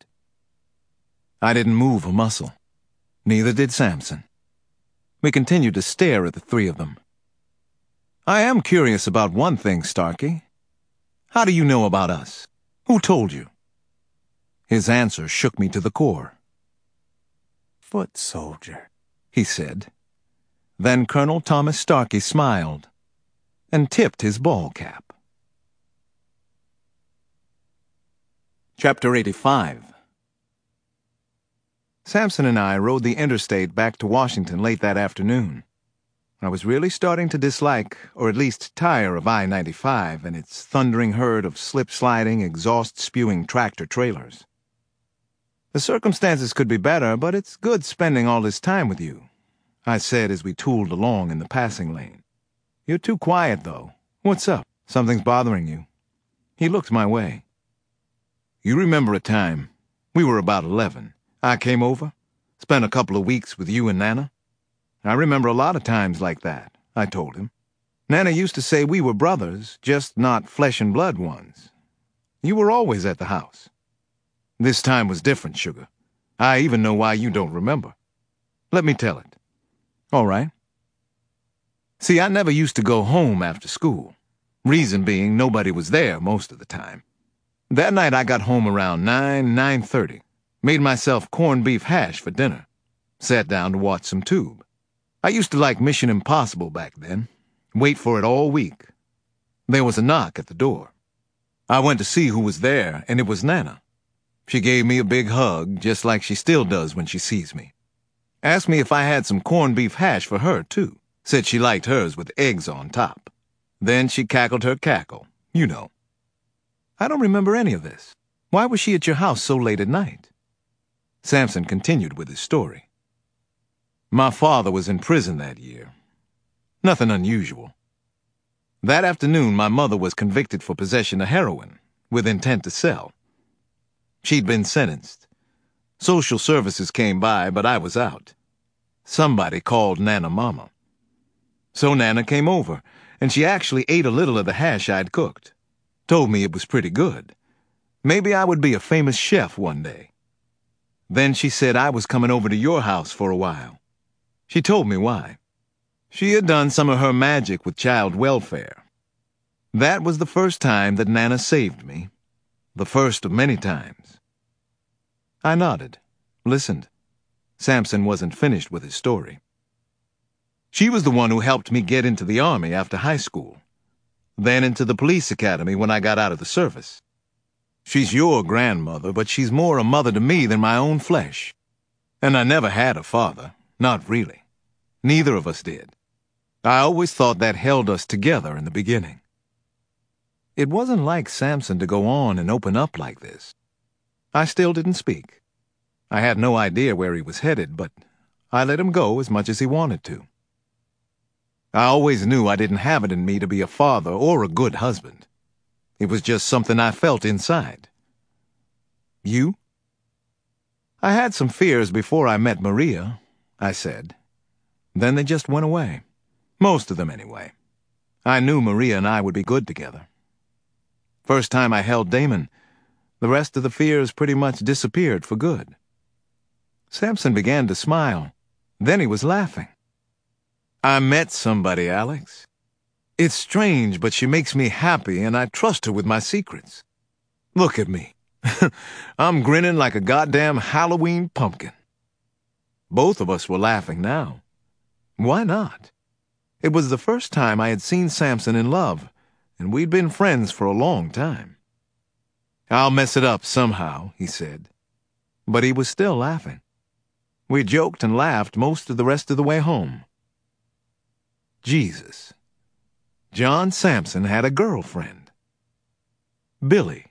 I didn't move a muscle. Neither did Sampson. We continued to stare at the three of them. I am curious about one thing, Starkey. How do you know about us? Who told you? His answer shook me to the core. Foot soldier, he said. Then Colonel Thomas Starkey smiled and tipped his ball cap. Chapter eighty-five. Sampson and I rode the interstate back to Washington late that afternoon. I was really starting to dislike, or at least tire of I ninety-five and its thundering herd of slip-sliding, exhaust-spewing tractor-trailers. The circumstances could be better, but it's good spending all this time with you, I said as we tooled along in the passing lane. You're too quiet, though. What's up? Something's bothering you. He looked my way. You remember a time, we were about eleven, I came over, spent a couple of weeks with you and Nana? I remember a lot of times like that, I told him. Nana used to say we were brothers, just not flesh and blood ones. You were always at the house. This time was different, Sugar. I even know why you don't remember. Let me tell it. All right. See, I never used to go home after school. Reason being, nobody was there most of the time. That night I got home around nine, nine thirty. Made myself corned beef hash for dinner. Sat down to watch some tube. I used to like Mission Impossible back then. Wait for it all week. There was a knock at the door. I went to see who was there, and it was Nana. She gave me a big hug, just like she still does when she sees me. Asked me if I had some corned beef hash for her, too. Said she liked hers with eggs on top. Then she cackled her cackle, you know. I don't remember any of this. Why was she at your house so late at night? Sampson continued with his story. My father was in prison that year. Nothing unusual. That afternoon, my mother was convicted for possession of heroin, with intent to sell. She'd been sentenced. Social services came by, but I was out. Somebody called Nana Mama. So Nana came over, and she actually ate a little of the hash I'd cooked. Told me it was pretty good. Maybe I would be a famous chef one day. Then she said I was coming over to your house for a while. She told me why. She had done some of her magic with child welfare. That was the first time that Nana saved me. The first of many times. I nodded, listened. Sampson wasn't finished with his story. She was the one who helped me get into the Army after high school, then into the police academy when I got out of the service. She's your grandmother, but she's more a mother to me than my own flesh. And I never had a father. Not really. Neither of us did. I always thought that held us together in the beginning. It wasn't like Sampson to go on and open up like this. I still didn't speak. I had no idea where he was headed, but I let him go as much as he wanted to. I always knew I didn't have it in me to be a father or a good husband. It was just something I felt inside. You? I had some fears before I met Maria, I said. Then they just went away. Most of them, anyway. I knew Maria and I would be good together. First time I held Damon, the rest of the fears pretty much disappeared for good. Sampson began to smile. Then he was laughing. I met somebody, Alex. It's strange, but she makes me happy, and I trust her with my secrets. Look at me. I'm grinning like a goddamn Halloween pumpkin. Both of us were laughing now. Why not? It was the first time I had seen Sampson in love, and we'd been friends for a long time. I'll mess it up somehow, he said. But he was still laughing. We joked and laughed most of the rest of the way home. Jesus. John Sampson had a girlfriend. Billy.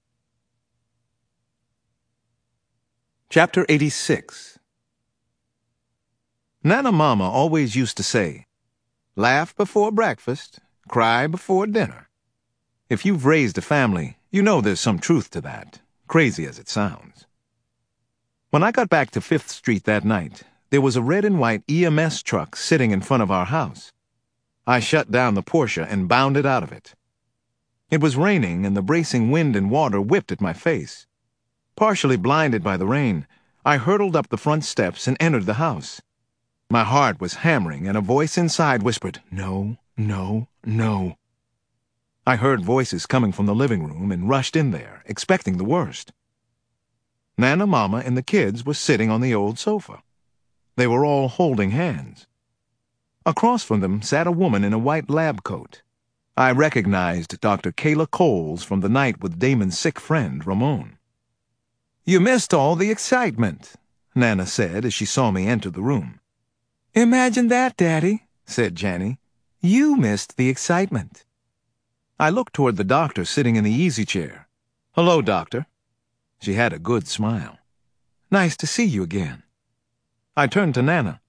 Chapter eighty-six. Nana Mama always used to say, laugh before breakfast, cry before dinner. If you've raised a family, you know there's some truth to that, crazy as it sounds. When I got back to Fifth Street that night, there was a red and white E M S truck sitting in front of our house. I shut down the Porsche and bounded out of it. It was raining, and the bracing wind and water whipped at my face. Partially blinded by the rain, I hurtled up the front steps and entered the house. My heart was hammering, and a voice inside whispered, "No, no, no." I heard voices coming from the living room and rushed in there, expecting the worst. Nana Mama and the kids were sitting on the old sofa. They were all holding hands. Across from them sat a woman in a white lab coat. I recognized Doctor Kayla Coles from the night with Damon's sick friend, Ramon. "You missed all the excitement," Nana said as she saw me enter the room. "Imagine that, Daddy," said Janny. "You missed the excitement." I looked toward the doctor sitting in the easy chair. "Hello, doctor." She had a good smile. "Nice to see you again." I turned to Nana.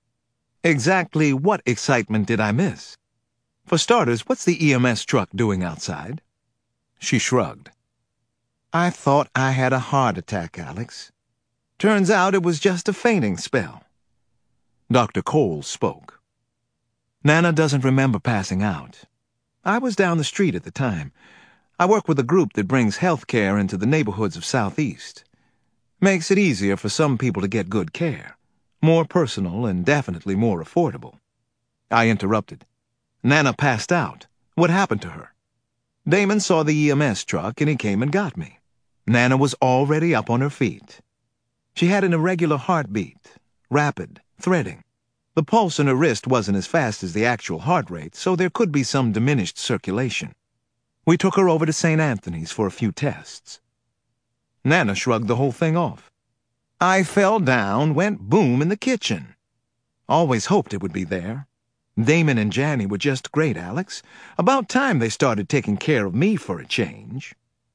"Exactly what excitement did I miss? For starters, what's the E M S truck doing outside?" She shrugged. "I thought I had a heart attack, Alex. Turns out it was just a fainting spell." Doctor Cole spoke. "Nana doesn't remember passing out. I was down the street at the time. I work with a group that brings health care into the neighborhoods of Southeast. Makes it easier for some people to get good care. More personal and definitely more affordable." I interrupted. "Nana passed out. What happened to her?" "Damon saw the E M S truck and he came and got me. Nana was already up on her feet. She had an irregular heartbeat, rapid, threading. The pulse in her wrist wasn't as fast as the actual heart rate, so there could be some diminished circulation. We took her over to Saint Anthony's for a few tests." Nana shrugged the whole thing off. "I fell down, went boom in the kitchen. Always hoped it would be there. Damon and Janny were just great, Alex. About time they started taking care of me for a change."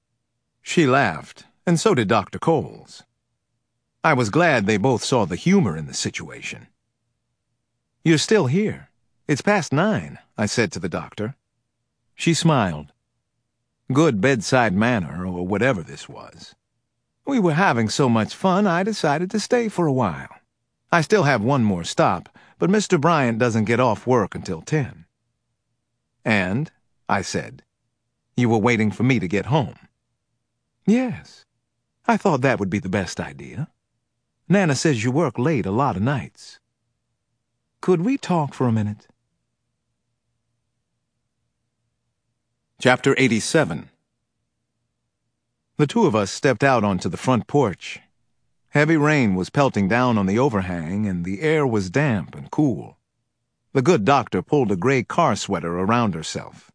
She laughed, and so did Doctor Coles. I was glad they both saw the humor in the situation. "You're still here. It's past nine," I said to the doctor. She smiled. Good bedside manner, or whatever this was. "We were having so much fun, I decided to stay for a while. I still have one more stop, but Mister Bryant doesn't get off work until ten." "And," I said, "you were waiting for me to get home." "Yes. I thought that would be the best idea. Nana says you work late a lot of nights. Could we talk for a minute?" Chapter eighty-seven. The two of us stepped out onto the front porch. Heavy rain was pelting down on the overhang, and the air was damp and cool. The good doctor pulled a gray car sweater around herself.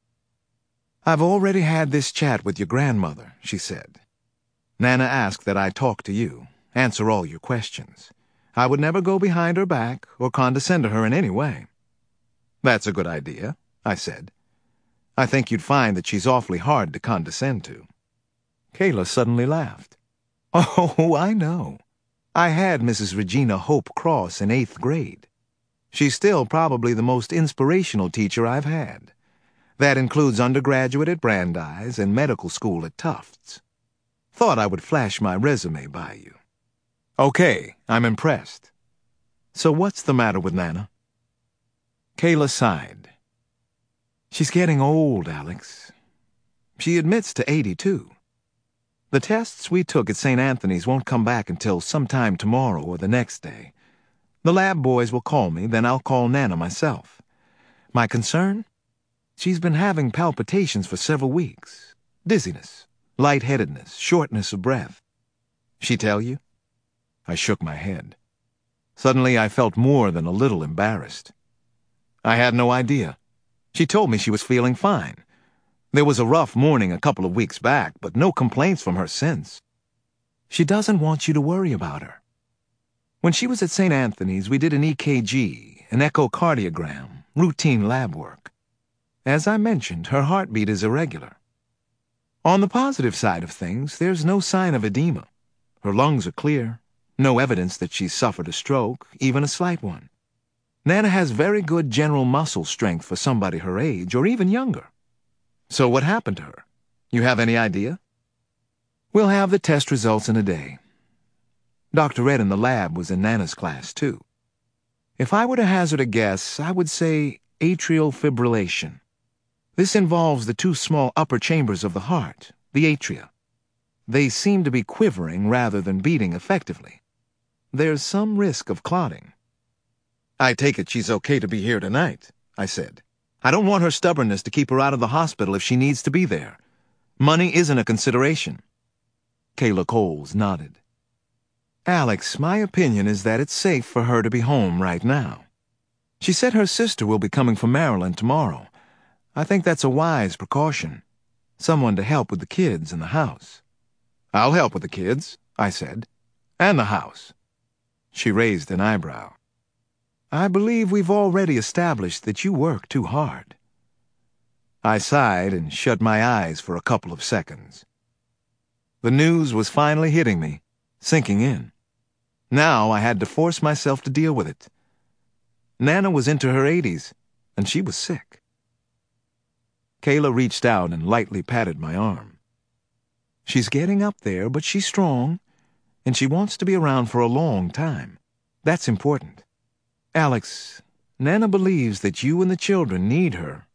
"I've already had this chat with your grandmother," she said. "Nana asked that I talk to you, answer all your questions. I would never go behind her back or condescend to her in any way." "That's a good idea," I said. "I think you'd find that she's awfully hard to condescend to." Kayla suddenly laughed. "Oh, I know. I had Missus Regina Hope Cross in eighth grade. She's still probably the most inspirational teacher I've had. That includes undergraduate at Brandeis and medical school at Tufts. Thought I would flash my resume by you." "Okay, I'm impressed. So what's the matter with Nana?" Kayla sighed. "She's getting old, Alex. She admits to eighty-two. The tests we took at Saint Anthony's won't come back until sometime tomorrow or the next day. The lab boys will call me, then I'll call Nana myself. My concern? She's been having palpitations for several weeks. Dizziness, lightheadedness, shortness of breath. She tell you?" I shook my head. Suddenly I felt more than a little embarrassed. "I had no idea. She told me she was feeling fine. There was a rough morning a couple of weeks back, but no complaints from her since. She doesn't want you to worry about her. When she was at Saint Anthony's, we did an E K G, an echocardiogram, routine lab work. As I mentioned, her heartbeat is irregular. On the positive side of things, there's no sign of edema. Her lungs are clear. No evidence that she's suffered a stroke, even a slight one. Nana has very good general muscle strength for somebody her age, or even younger. So what happened to her? You have any idea?" "We'll have the test results in a day. Doctor Ed in the lab was in Nana's class, too. If I were to hazard a guess, I would say atrial fibrillation. This involves the two small upper chambers of the heart, the atria. They seem to be quivering rather than beating effectively. There's some risk of clotting." "I take it she's okay to be here tonight," I said. "I don't want her stubbornness to keep her out of the hospital if she needs to be there. Money isn't a consideration." Kayla Coles nodded. "Alex, my opinion is that it's safe for her to be home right now. She said her sister will be coming from Maryland tomorrow. I think that's a wise precaution. Someone to help with the kids in the house." "I'll help with the kids," I said. "And the house." She raised an eyebrow. I believe we've already established that you work too hard." I sighed and shut my eyes for a couple of seconds. The news was finally hitting me, sinking in. Now I had to force myself to deal with it. Nana was into her eighties, and she was sick. Kayla reached out and lightly patted my arm. "She's getting up there, but she's strong, and she wants to be around for a long time. That's important. Alex, Nana believes that you and the children need her